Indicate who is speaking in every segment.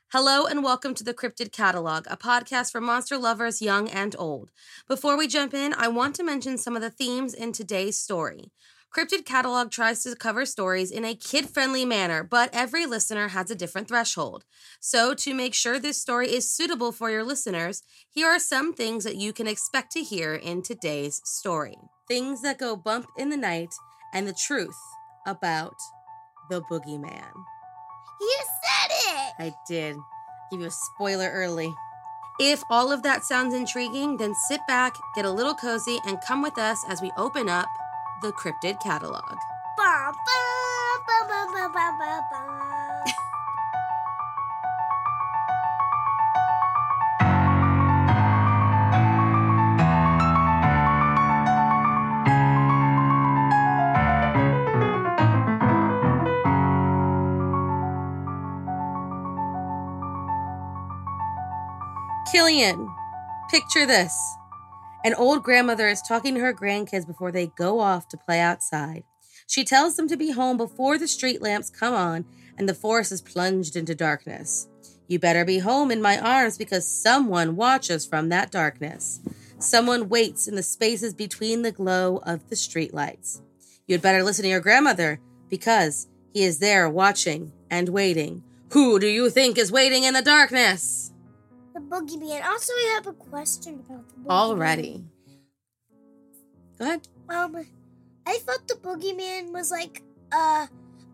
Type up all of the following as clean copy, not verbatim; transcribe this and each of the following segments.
Speaker 1: Hello and welcome to the Cryptid Catalog, a podcast for monster lovers young and old. Before we jump in, I want to mention some of the themes in today's story. Cryptid Catalog tries to cover stories in a kid-friendly manner, but every listener has a different threshold. So to make sure this story is suitable for your listeners, here are some things that you can expect to hear in today's story. Things that go bump in the night and the truth about the boogeyman.
Speaker 2: You said it!
Speaker 1: I did. Give you a spoiler early. If all of that sounds intriguing, then sit back, get a little cozy, and come with us as we open up the Cryptid Catalog.
Speaker 2: Ba, ba, ba, ba, ba, ba, ba, ba.
Speaker 1: Killian, picture this. An old grandmother is talking to her grandkids before they go off to play outside. She tells them to be home before the street lamps come on and the forest is plunged into darkness. You better be home in my arms because someone watches from that darkness. Someone waits in the spaces between the glow of the streetlights. You'd better listen to your grandmother because he is there watching and waiting. Who do you think is waiting in the darkness?
Speaker 2: The boogeyman. Also, I have a question about the boogeyman.
Speaker 1: Already. Go ahead.
Speaker 2: I thought the boogeyman was like a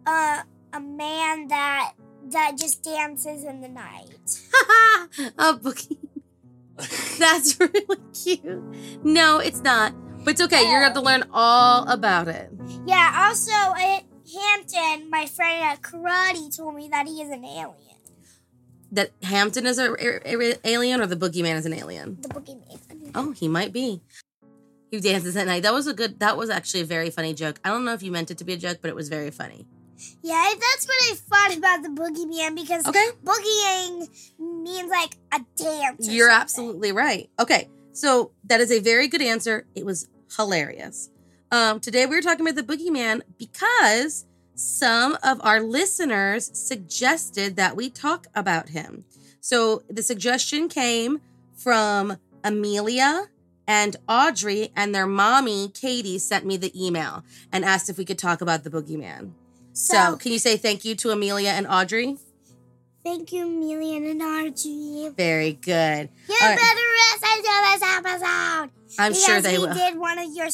Speaker 2: man that just dances in the night.
Speaker 1: A boogie. That's really cute. No, it's not. But it's okay. You're going to have to learn all about it.
Speaker 2: Yeah, also, at Hampton, my friend at karate told me that he is an alien.
Speaker 1: That Hampton is an alien or the boogeyman is an alien?
Speaker 2: The boogeyman.
Speaker 1: Oh, he might be. He dances at night. That was actually a very funny joke. I don't know if you meant it to be a joke, but it was very funny.
Speaker 2: Yeah, that's what I thought about the boogeyman because boogieing means like a dance.
Speaker 1: You're absolutely right. Okay, so that is a very good answer. It was hilarious. Today we were talking about the boogeyman because some of our listeners suggested that we talk about him. So the suggestion came from Amelia and Audrey, and their mommy, Katie, sent me the email and asked if we could talk about the boogeyman. So can you say thank you to Amelia and Audrey?
Speaker 2: Thank you, Amelia and Audrey.
Speaker 1: Very good.
Speaker 2: You better listen to this episode.
Speaker 1: I'm sure they will.
Speaker 2: Because we did one of your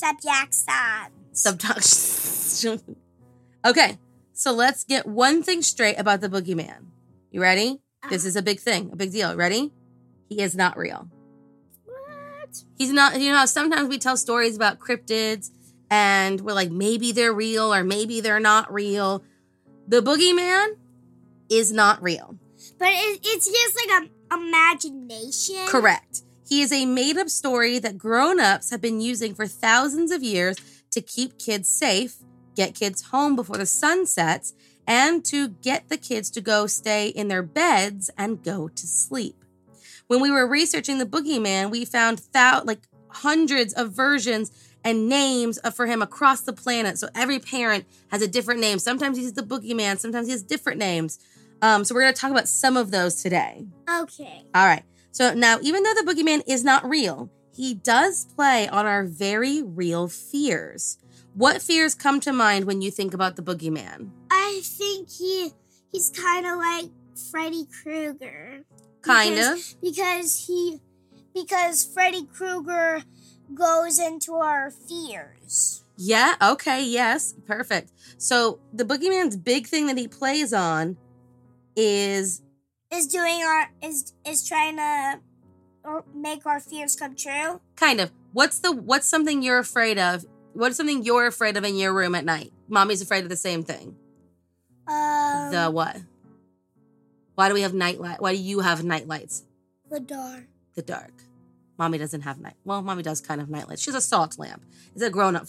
Speaker 1: subjects. Okay, so let's get one thing straight about the boogeyman. You ready? This is a big thing, a big deal. Ready? He is not real.
Speaker 2: What?
Speaker 1: He's not, you know, sometimes we tell stories about cryptids and we're like, maybe they're real or maybe they're not real. The boogeyman is not real.
Speaker 2: But it's just like an imagination.
Speaker 1: Correct. He is a made-up story that grown-ups have been using for thousands of years to keep kids safe, get kids home before the sun sets, and to get the kids to go stay in their beds and go to sleep. When we were researching the boogeyman, we found hundreds of versions and names for him across the planet. So every parent has a different name. Sometimes he's the boogeyman. Sometimes he has different names. So we're going to talk about some of those today.
Speaker 2: Okay.
Speaker 1: All right. So now, even though the boogeyman is not real, he does play on our very real fears. What fears come to mind when you think about the boogeyman?
Speaker 2: I think he's kind of like Freddy Krueger.
Speaker 1: Kind of.
Speaker 2: Because Freddy Krueger goes into our fears.
Speaker 1: Yeah, okay, yes, perfect. So the boogeyman's big thing that he plays on is
Speaker 2: trying to make our fears come true.
Speaker 1: Kind of. What's something you're afraid of? What's something you're afraid of in your room at night? Mommy's afraid of the same thing. The what? Why do we have nightlight? Why do you have night lights?
Speaker 2: The dark.
Speaker 1: The dark. Mommy doesn't have night. Well, Mommy does kind of night lights. She has a salt lamp. It's a grown-up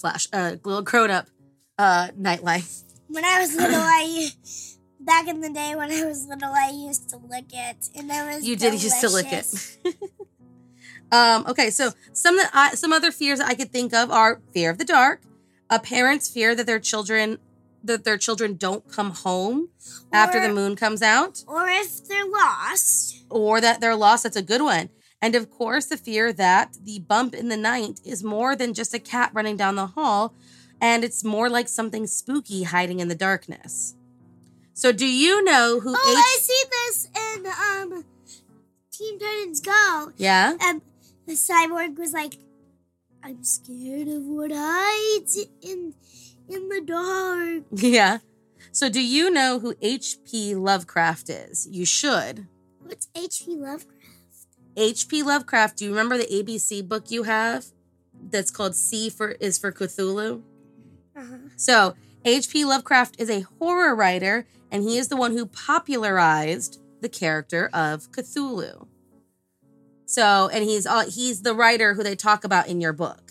Speaker 1: night light.
Speaker 2: When I was little, back in the day when I was little, I used to lick it, and it was delicious.
Speaker 1: Used to lick it. Okay, so some other fears that I could think of are fear of the dark, a parent's fear that their children that their children don't come home after the moon comes out.
Speaker 2: Or if they're lost.
Speaker 1: Or that they're lost. That's a good one. And of course, the fear that the bump in the night is more than just a cat running down the hall, and it's more like something spooky hiding in the darkness. So do you know who
Speaker 2: I see this in Teen Titans Go.
Speaker 1: Yeah?
Speaker 2: And the cyborg was like, I'm scared of what hides in the dark.
Speaker 1: Yeah. So do you know who H.P. Lovecraft is? You should.
Speaker 2: What's H.P. Lovecraft?
Speaker 1: H.P. Lovecraft, do you remember the ABC book you have that's called C is for Cthulhu?
Speaker 2: Uh-huh.
Speaker 1: So H.P. Lovecraft is a horror writer, and he is the one who popularized the character of Cthulhu. So, and he's the writer who they talk about in your book.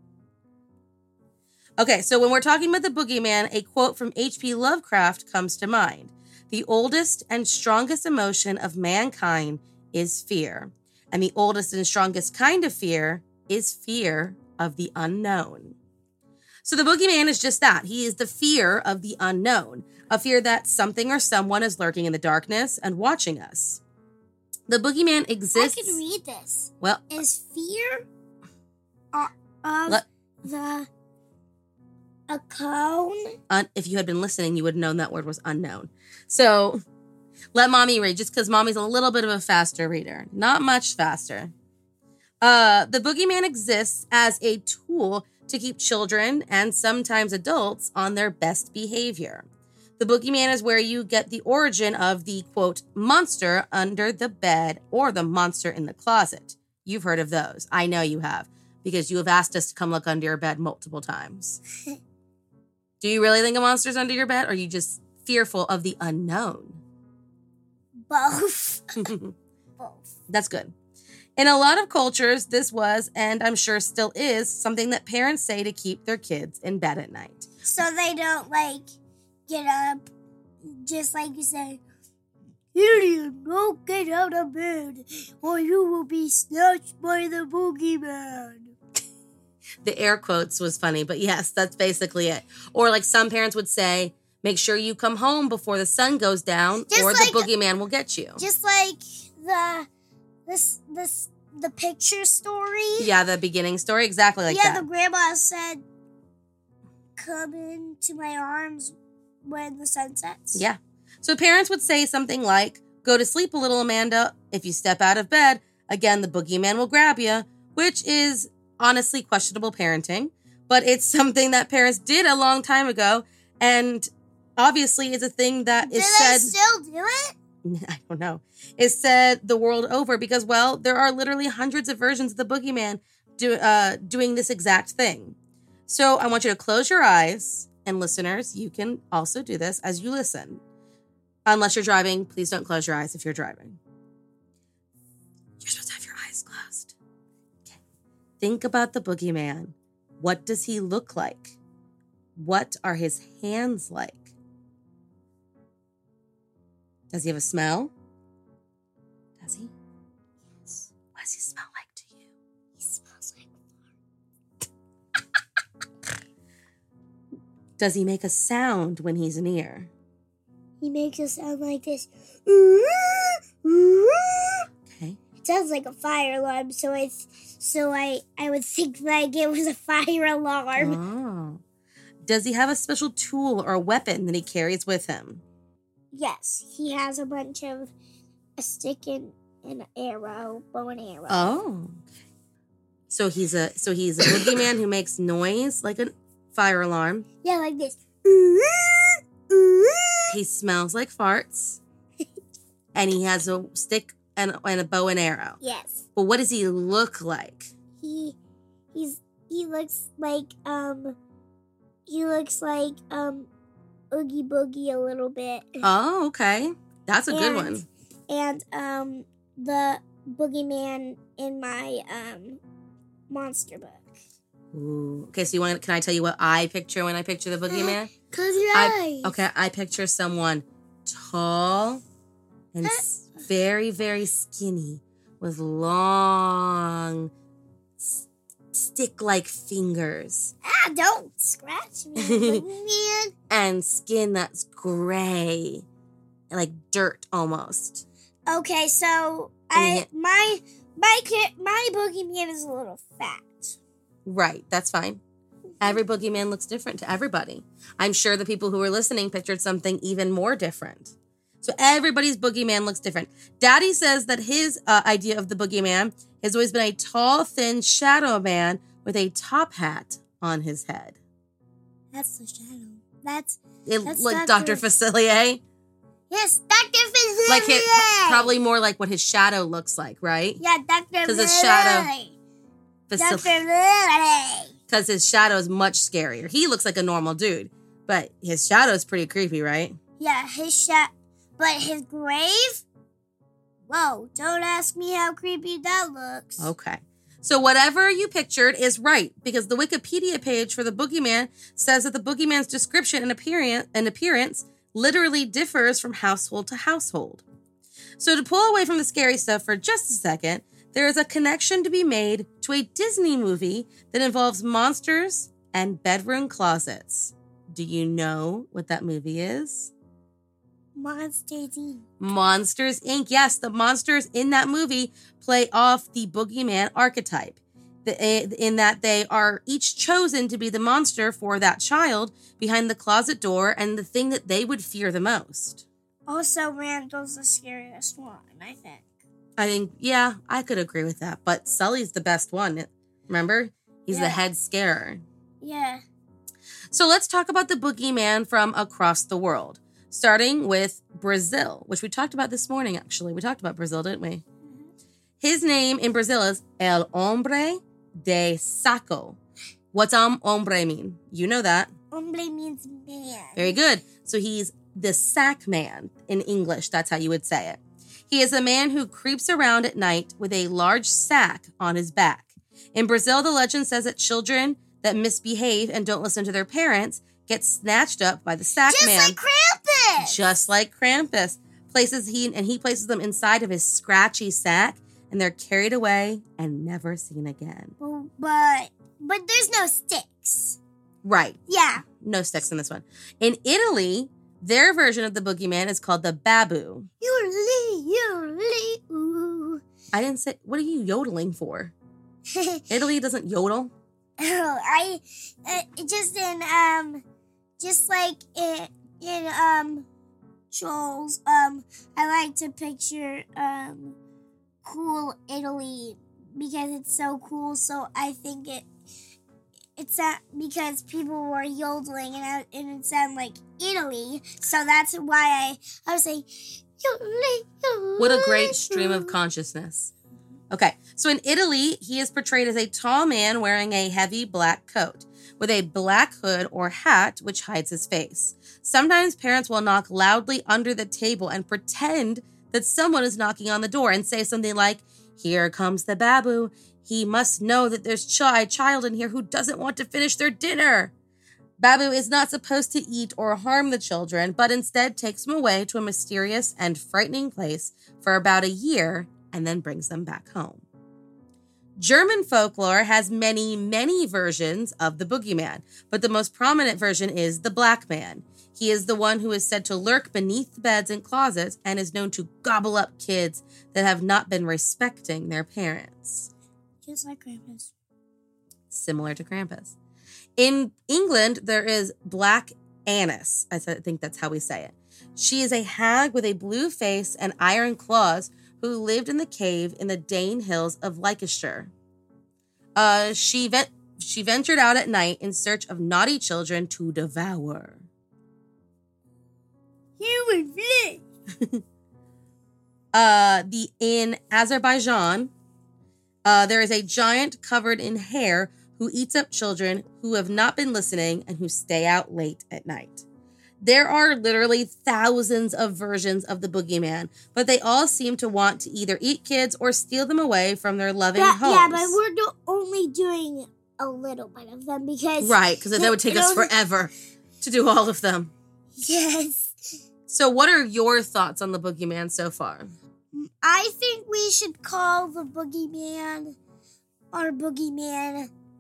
Speaker 1: Okay, so when we're talking about the boogeyman, a quote from H.P. Lovecraft comes to mind. The oldest and strongest emotion of mankind is fear. And the oldest and strongest kind of fear is fear of the unknown. So the boogeyman is just that. He is the fear of the unknown, a fear that something or someone is lurking in the darkness and watching us. The boogeyman exists.
Speaker 2: I can read this.
Speaker 1: Well,
Speaker 2: is fear of a cone?
Speaker 1: If you had been listening, you would have known that word was unknown. So let mommy read, just because mommy's a little bit of a faster reader. Not much faster. The boogeyman exists as a tool to keep children and sometimes adults on their best behavior. The boogeyman is where you get the origin of the, quote, monster under the bed or the monster in the closet. You've heard of those. I know you have, because you have asked us to come look under your bed multiple times. Do you really think a monster's under your bed, or are you just fearful of the unknown?
Speaker 2: Both. Both.
Speaker 1: That's good. In a lot of cultures, this was, and I'm sure still is, something that parents say to keep their kids in bed at night.
Speaker 2: So they don't, get up, just like you say, Gideon, don't get out of bed, or you will be snatched by the boogeyman.
Speaker 1: The air quotes was funny, but yes, that's basically it. Or like some parents would say, make sure you come home before the sun goes down,
Speaker 2: just
Speaker 1: or
Speaker 2: like,
Speaker 1: the boogeyman will get you.
Speaker 2: Just like the picture story.
Speaker 1: Yeah, the beginning story, exactly like that.
Speaker 2: Yeah, the grandma said, come into my arms when the sun sets.
Speaker 1: Yeah. So parents would say something like, go to sleep a little, Amanda. If you step out of bed, again, the boogeyman will grab you, which is honestly questionable parenting, but it's something that parents did a long time ago, and obviously is a thing that is said.
Speaker 2: Do they still do it?
Speaker 1: I don't know. Is said the world over because, well, there are literally hundreds of versions of the boogeyman doing this exact thing. So I want you to close your eyes, and listeners, you can also do this as you listen. Unless you're driving, please don't close your eyes if you're driving. You're supposed to have your eyes closed. Okay. Think about the boogeyman. What does he look like? What are his hands like? Does he have a smell? Does he? Yes. What does he smell like to you?
Speaker 2: He smells like
Speaker 1: Does he make a sound when he's near?
Speaker 2: He makes a sound like this.
Speaker 1: Okay.
Speaker 2: It sounds like a fire alarm, so I would think like it was a fire alarm.
Speaker 1: Oh. Does he have a special tool or a weapon that he carries with him?
Speaker 2: Yes, he has a bunch of a stick and an arrow, bow and arrow.
Speaker 1: Oh. So he's a boogeyman who makes noise like a fire alarm.
Speaker 2: Yeah, like this.
Speaker 1: He smells like farts. And he has a stick and a bow and arrow.
Speaker 2: Yes.
Speaker 1: But what does he look like?
Speaker 2: He looks like Oogie Boogie a little bit.
Speaker 1: Oh, okay. That's a good one.
Speaker 2: And the boogeyman in my monster book.
Speaker 1: Ooh. Okay, so can I tell you what I picture when I picture the boogeyman?
Speaker 2: Close your eyes.
Speaker 1: Okay, I picture someone tall and very, very skinny with long stick-like fingers.
Speaker 2: Don't scratch me, boogeyman.
Speaker 1: And skin that's gray, like dirt almost.
Speaker 2: Okay, so my boogeyman is a little fat.
Speaker 1: Right, that's fine. Every boogeyman looks different to everybody. I'm sure the people who were listening pictured something even more different. So everybody's boogeyman looks different. Daddy says that his idea of the boogeyman has always been a tall, thin shadow man with a top hat on his head.
Speaker 2: That's the shadow. That's
Speaker 1: like Dr. Facilier.
Speaker 2: Yes, Dr. Facilier.
Speaker 1: Like probably more like what his shadow looks like, right?
Speaker 2: Yeah, Dr.
Speaker 1: Because his shadow.
Speaker 2: Facilier.
Speaker 1: Because his shadow is much scarier. He looks like a normal dude, but his shadow is pretty creepy, right?
Speaker 2: Yeah, but his grave? Whoa, don't ask me how creepy that looks.
Speaker 1: Okay. So whatever you pictured is right, because the Wikipedia page for the boogeyman says that the boogeyman's description and appearance literally differs from household to household. So to pull away from the scary stuff for just a second, there is a connection to be made to a Disney movie that involves monsters and bedroom closets. Do you know what that movie is?
Speaker 2: Monsters Inc.
Speaker 1: Monsters Inc. Yes, the monsters in that movie play off the boogeyman archetype, in that they are each chosen to be the monster for that child behind the closet door and the thing that they would fear the most.
Speaker 2: Also, Randall's the scariest one, I think.
Speaker 1: I think, yeah, I could agree with that. But Sully's the best one. Remember? He's the head scarer.
Speaker 2: Yeah.
Speaker 1: So let's talk about the boogeyman from across the world, starting with Brazil, which we talked about this morning, actually. We talked about Brazil, didn't we? Mm-hmm. His name in Brazil is El Hombre de Saco. What's hombre mean? You know that.
Speaker 2: Hombre means man.
Speaker 1: Very good. So he's the sack man in English. That's how you would say it. He is a man who creeps around at night with a large sack on his back. In Brazil, the legend says that children that misbehave and don't listen to their parents get snatched up by the sack man.
Speaker 2: Just like Krampus!
Speaker 1: Just like Krampus. He places them inside of his scratchy sack, and they're carried away and never seen again.
Speaker 2: But there's no sticks.
Speaker 1: Right.
Speaker 2: Yeah.
Speaker 1: No sticks in this one. In Italy, their version of the boogeyman is called the babu.
Speaker 2: Ooh.
Speaker 1: I didn't say, what are you yodeling for? Italy doesn't yodel.
Speaker 2: Oh, just like in Trolls, I like to picture cool Italy because it's so cool. So I think it's because people were yodeling and it sounded like Italy. So that's why I was saying yodeling.
Speaker 1: What a great stream of consciousness. Okay, so in Italy, he is portrayed as a tall man wearing a heavy black coat with a black hood or hat which hides his face. Sometimes parents will knock loudly under the table and pretend that someone is knocking on the door and say something like, "Here comes the babu. He must know that there's a child in here who doesn't want to finish their dinner." Babu is not supposed to eat or harm the children, but instead takes them away to a mysterious and frightening place for about a year and then brings them back home. German folklore has many, many versions of the boogeyman, but the most prominent version is the Black Man. He is the one who is said to lurk beneath beds and closets and is known to gobble up kids that have not been respecting their parents.
Speaker 2: Just like Krampus.
Speaker 1: Similar to Krampus. In England, there is Black Annis. I think that's how we say it. She is a hag with a blue face and iron claws who lived in the cave in the Dane Hills of Leicestershire. She ventured out at night in search of naughty children to devour.
Speaker 2: Human flesh.
Speaker 1: In Azerbaijan, there is a giant covered in hair who eats up children who have not been listening and who stay out late at night. There are literally thousands of versions of the boogeyman, but they all seem to want to either eat kids or steal them away from their loving homes.
Speaker 2: Yeah, but we're only doing a little bit of them because...
Speaker 1: Right, because that would take us forever to do all of them.
Speaker 2: Yes.
Speaker 1: So what are your thoughts on the boogeyman so far?
Speaker 2: I think we should call the boogeyman our boogeyman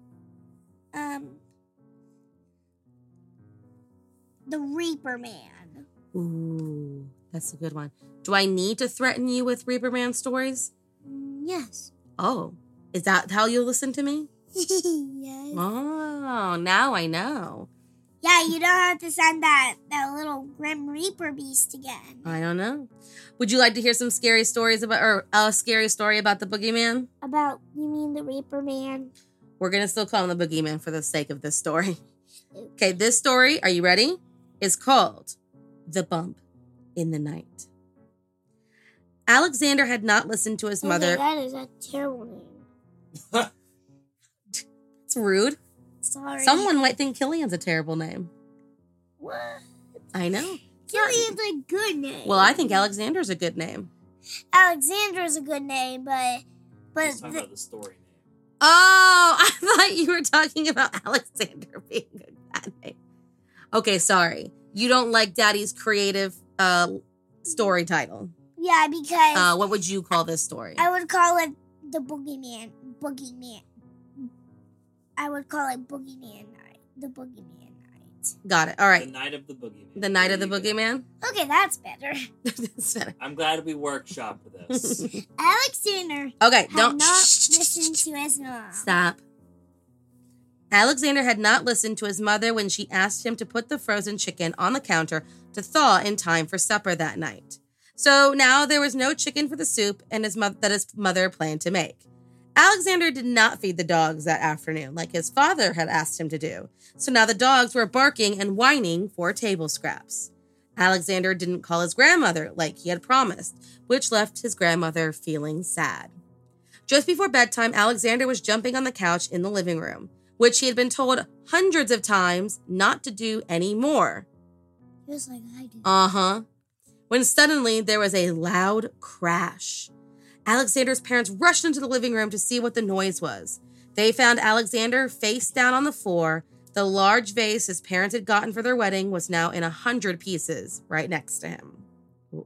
Speaker 2: the Reaper Man.
Speaker 1: Ooh, that's a good one. Do I need to threaten you with Reaper Man stories?
Speaker 2: Yes.
Speaker 1: Oh, is that how you listen to me?
Speaker 2: Yes.
Speaker 1: Oh, now I know.
Speaker 2: Yeah, you don't have to send that little Grim Reaper beast again.
Speaker 1: I don't know. Would you like to hear some scary stories about, or a scary story about the boogeyman?
Speaker 2: You mean the Reaper Man?
Speaker 1: We're going to still call him the boogeyman for the sake of this story. Okay, this story, are you ready? Is called The Bump in the Night. Alexander had not listened to his mother.
Speaker 2: That is a terrible name.
Speaker 1: It's rude.
Speaker 2: Sorry.
Speaker 1: Someone might think Killian's a terrible name.
Speaker 2: What?
Speaker 1: I know.
Speaker 2: Killian's a good name.
Speaker 1: Well, I think Alexander's a good name.
Speaker 2: Alexander's a good name, but
Speaker 3: Let's talk about the story name.
Speaker 1: Oh, I thought you were talking about Alexander being a bad name. Okay, sorry. You don't like Daddy's creative story title.
Speaker 2: Yeah, because
Speaker 1: What would you call this story?
Speaker 2: I would call it the Boogeyman. I would call it Boogeyman Night. The Boogeyman Night.
Speaker 1: Got it. All right.
Speaker 3: The Night of the Boogeyman.
Speaker 1: The Night of the Boogeyman?
Speaker 2: Okay, that's better.
Speaker 1: That's better.
Speaker 3: I'm glad we workshopped this.
Speaker 2: Alexander
Speaker 1: Okay,
Speaker 2: had
Speaker 1: don't.
Speaker 2: not
Speaker 1: Shh.
Speaker 2: listened to his mom.
Speaker 1: Stop. Alexander had not listened to his mother when she asked him to put the frozen chicken on the counter to thaw in time for supper that night. So now there was no chicken for the soup and his mother planned to make. Alexander did not feed the dogs that afternoon like his father had asked him to do. So now the dogs were barking and whining for table scraps. Alexander didn't call his grandmother like he had promised, which left his grandmother feeling sad. Just before bedtime, Alexander was jumping on the couch in the living room, which he had been told hundreds of times not to do anymore.
Speaker 2: Just like I did.
Speaker 1: Uh-huh. When suddenly there was a loud crash. Alexander's parents rushed into the living room to see what the noise was. They found Alexander face down on the floor. The large vase his parents had gotten for their wedding was now in 100 pieces right next to him. Ooh.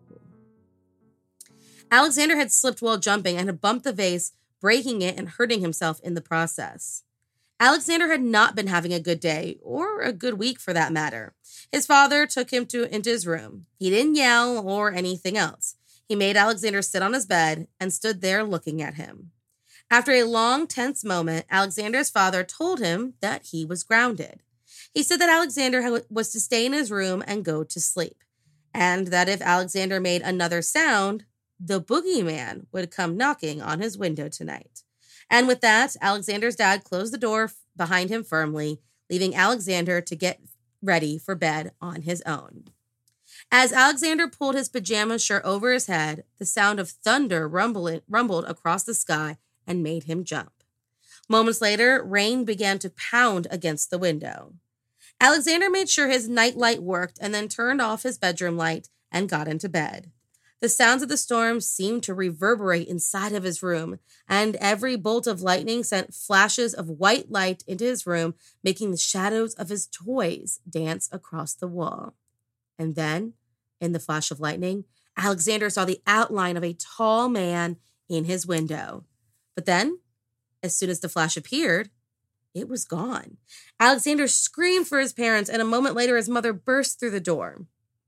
Speaker 1: Alexander had slipped while jumping and had bumped the vase, breaking it and hurting himself in the process. Alexander had not been having a good day, or a good week for that matter. His father took him into his room. He didn't yell or anything else. He made Alexander sit on his bed and stood there looking at him. After a long, tense moment, Alexander's father told him that he was grounded. He said that Alexander was to stay in his room and go to sleep, and that if Alexander made another sound, the boogeyman would come knocking on his window tonight. And with that, Alexander's dad closed the door behind him firmly, leaving Alexander to get ready for bed on his own. As Alexander pulled his pajama shirt over his head, the sound of thunder rumbled across the sky and made him jump. Moments later, rain began to pound against the window. Alexander made sure his night light worked and then turned off his bedroom light and got into bed. The sounds of the storm seemed to reverberate inside of his room, and every bolt of lightning sent flashes of white light into his room, making the shadows of his toys dance across the wall. And then, in the flash of lightning, Alexander saw the outline of a tall man in his window. But then, as soon as the flash appeared, it was gone. Alexander screamed for his parents, and a moment later, his mother burst through the door.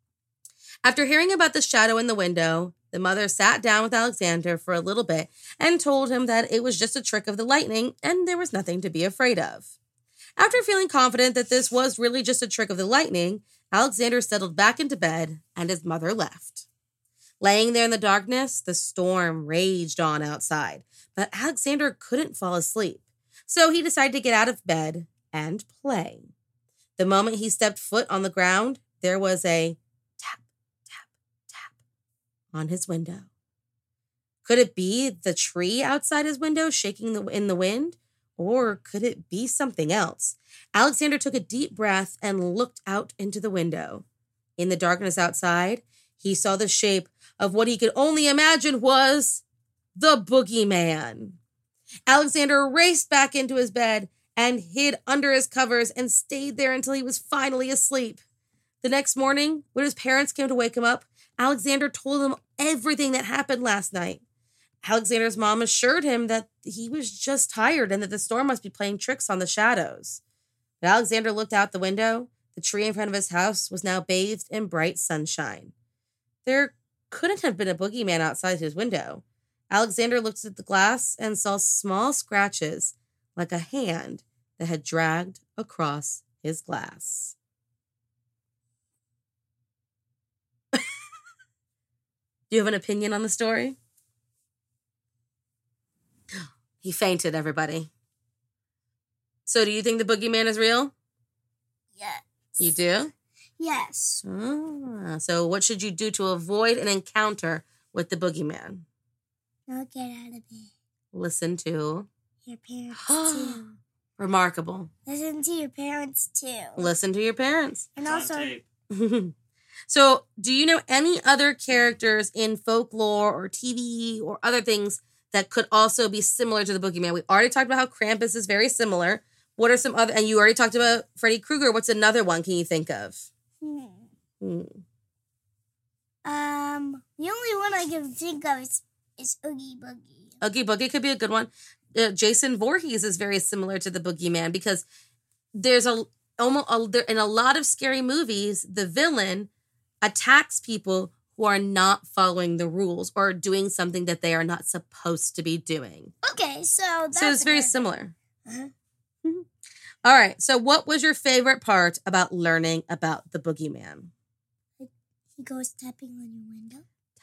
Speaker 1: After hearing about the shadow in the window, the mother sat down with Alexander for a little bit and told him that it was just a trick of the lightning and there was nothing to be afraid of. After feeling confident that this was really just a trick of the lightning, Alexander settled back into bed and his mother left. Laying there in the darkness, the storm raged on outside, but Alexander couldn't fall asleep, so he decided to get out of bed and play. The moment he stepped foot on the ground, there was a tap, tap, tap on his window. Could it be the tree outside his window shaking in the wind? Or could it be something else? Alexander took a deep breath and looked out into the window. In the darkness outside, he saw the shape of what he could only imagine was the boogeyman. Alexander raced back into his bed and hid under his covers and stayed there until he was finally asleep. The next morning, when his parents came to wake him up, Alexander told them everything that happened last night. Alexander's mom assured him that he was just tired and that the storm must be playing tricks on the shadows. But Alexander looked out the window. The tree in front of his house was now bathed in bright sunshine. There couldn't have been a boogeyman outside his window. Alexander looked at the glass and saw small scratches like a hand that had dragged across his glass. Do you have an opinion on the story? He fainted, everybody. So do you think the boogeyman is real?
Speaker 2: Yes.
Speaker 1: You do?
Speaker 2: Yes.
Speaker 1: So what should you do to avoid an encounter with the boogeyman?
Speaker 2: Don't get out of bed.
Speaker 1: Listen to
Speaker 2: Your parents too.
Speaker 1: Remarkable.
Speaker 2: Listen to your parents too.
Speaker 1: Listen to your parents.
Speaker 2: And
Speaker 3: It's on
Speaker 2: also,
Speaker 3: tape.
Speaker 1: So, do you know any other characters in folklore or TV or other things that could also be similar to the boogeyman? We already talked about how Krampus is very similar. What are some other, and you already talked about Freddy Krueger. What's another one can you think of?
Speaker 2: the only one I can think of is Oogie Boogie.
Speaker 1: Oogie Boogie could be a good one. Jason Voorhees is very similar to the boogeyman because there's in a lot of scary movies, the villain attacks people who are not following the rules or doing something that they are not supposed to be doing.
Speaker 2: Okay, so that's
Speaker 1: it's very
Speaker 2: good.
Speaker 1: similar.
Speaker 2: Uh-huh.
Speaker 1: All right. So what was your favorite part about learning about the boogeyman?
Speaker 2: He goes tapping on your window.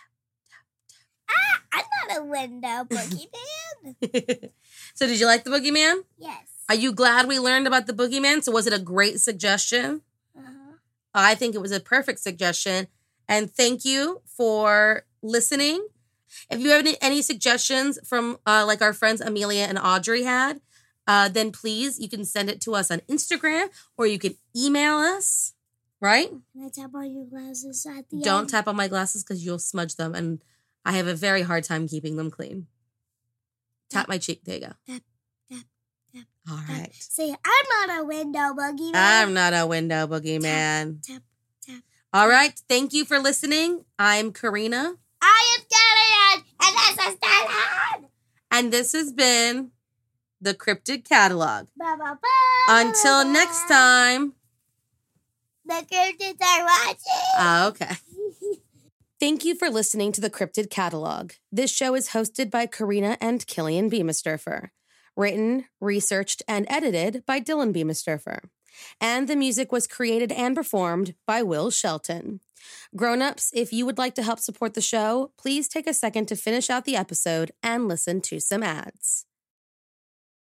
Speaker 2: I'm not a window boogeyman.
Speaker 1: So did you like the boogeyman?
Speaker 2: Yes.
Speaker 1: Are you glad we learned about the boogeyman? So was it a great suggestion?
Speaker 2: Uh-huh.
Speaker 1: I think it was a perfect suggestion. And thank you for listening. If you have any suggestions from like our friends Amelia and Audrey had, then please, you can send it to us on Instagram or you can email us, right?
Speaker 2: Can I tap on your glasses at the
Speaker 1: Don't
Speaker 2: end?
Speaker 1: tap on my glasses because you'll smudge them and I have a very hard time keeping them clean. Tap my cheek. There you go.
Speaker 2: Tap, tap, tap.
Speaker 1: All
Speaker 2: tap.
Speaker 1: right.
Speaker 2: Say, I'm not a window boogeyman.
Speaker 1: I'm not a window boogeyman.
Speaker 2: Tap, tap.
Speaker 1: All right. Thank you for listening. I'm Karina.
Speaker 2: I am Kellyanne, and this is Dylan.
Speaker 1: And this has been the Cryptid Catalog.
Speaker 2: Ba, ba, ba,
Speaker 1: Until
Speaker 2: ba,
Speaker 1: next
Speaker 2: ba.
Speaker 1: time.
Speaker 2: The cryptids are watching.
Speaker 1: Okay. Thank you for listening to the Cryptid Catalog. This show is hosted by Karina and Killian Beamisturfer. Written, researched, and edited by Dylan Beamisturfer. And the music was created and performed by Will Shelton. Grown-ups, if you would like to help support the show, please take a second to finish out the episode and listen to some ads.